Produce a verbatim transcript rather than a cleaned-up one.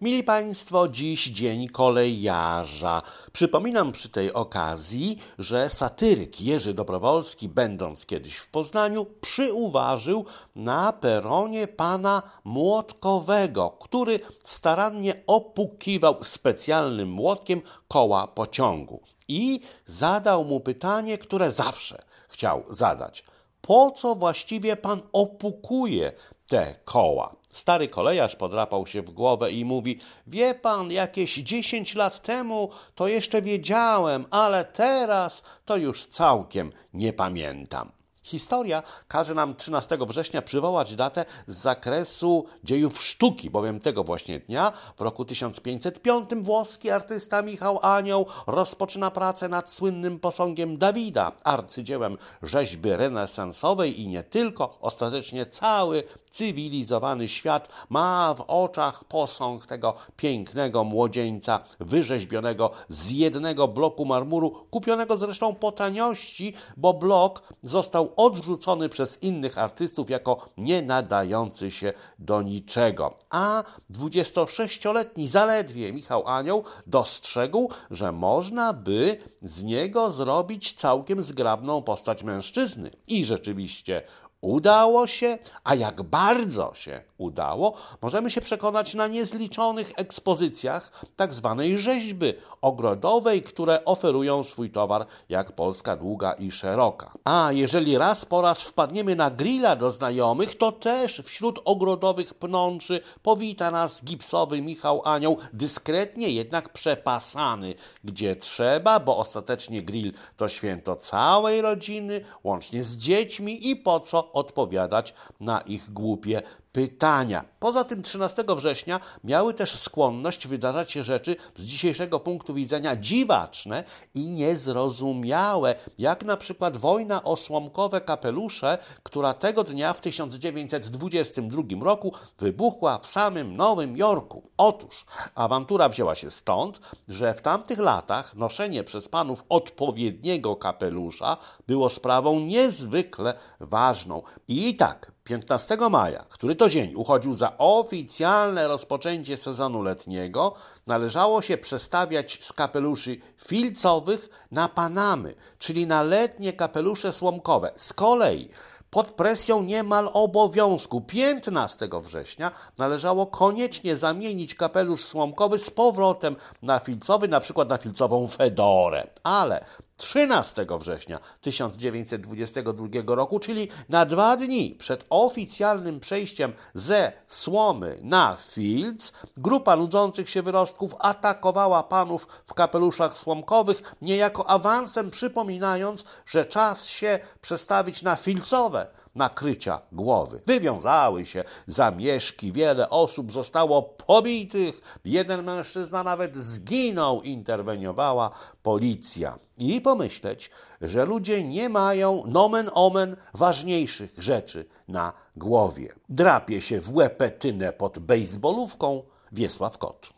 Mili Państwo, dziś dzień kolejarza. Przypominam przy tej okazji, że satyryk Jerzy Dobrowolski, będąc kiedyś w Poznaniu, przyuważył na peronie pana Młotkowego, który starannie opukiwał specjalnym młotkiem koła pociągu. I zadał mu pytanie, które zawsze chciał zadać. Po co właściwie pan opukuje te koła? Stary kolejarz podrapał się w głowę i mówi: wie pan, jakieś dziesięć lat temu to jeszcze wiedziałem, ale teraz to już całkiem nie pamiętam. Historia każe nam trzynastego września przywołać datę z zakresu dziejów sztuki, bowiem tego właśnie dnia w roku tysiąc pięćset piątym włoski artysta Michał Anioł rozpoczyna pracę nad słynnym posągiem Dawida, arcydziełem rzeźby renesansowej i nie tylko. Ostatecznie cały cywilizowany świat ma w oczach posąg tego pięknego młodzieńca wyrzeźbionego z jednego bloku marmuru, kupionego zresztą po taniości, bo blok został odrzucony przez innych artystów jako nie nadający się do niczego. A dwudziestosześcioletni zaledwie Michał Anioł dostrzegł, że można by z niego zrobić całkiem zgrabną postać mężczyzny. I rzeczywiście udało się, a jak bardzo się udało, możemy się przekonać na niezliczonych ekspozycjach tak zwanej rzeźby ogrodowej, które oferują swój towar jak Polska długa i szeroka. A jeżeli raz po raz wpadniemy na grilla do znajomych, to też wśród ogrodowych pnączy powita nas gipsowy Michał Anioł, dyskretnie jednak przepasany, gdzie trzeba, bo ostatecznie grill to święto całej rodziny, łącznie z dziećmi i po co odpowiadać na ich głupie pytania. Poza tym trzynastego września miały też skłonność wydarzać się rzeczy z dzisiejszego punktu widzenia dziwaczne i niezrozumiałe, jak na przykład wojna o słomkowe kapelusze, która tego dnia w tysiąc dziewięćset dwudziestym drugim roku wybuchła w samym Nowym Jorku. Otóż awantura wzięła się stąd, że w tamtych latach noszenie przez panów odpowiedniego kapelusza było sprawą niezwykle ważną. I tak, piętnastego maja, który to dzień uchodził za oficjalne rozpoczęcie sezonu letniego, należało się przestawiać z kapeluszy filcowych na panamy, czyli na letnie kapelusze słomkowe. Z kolei pod presją niemal obowiązku piętnastego września należało koniecznie zamienić kapelusz słomkowy z powrotem na filcowy, na przykład na filcową fedorę. Ale trzynastego września tysiąc dziewięćset dwudziestego drugiego roku, czyli na dwa dni przed oficjalnym przejściem ze słomy na filc, grupa nudzących się wyrostków atakowała panów w kapeluszach słomkowych, niejako awansem przypominając, że czas się przestawić na filcowe nakrycia głowy. Wywiązały się zamieszki, wiele osób zostało pobitych, jeden mężczyzna nawet zginął, interweniowała policja. I pomyśleć, że ludzie nie mają nomen omen ważniejszych rzeczy na głowie. Drapie się w łepetynę pod bejsbolówką Wiesław Kot.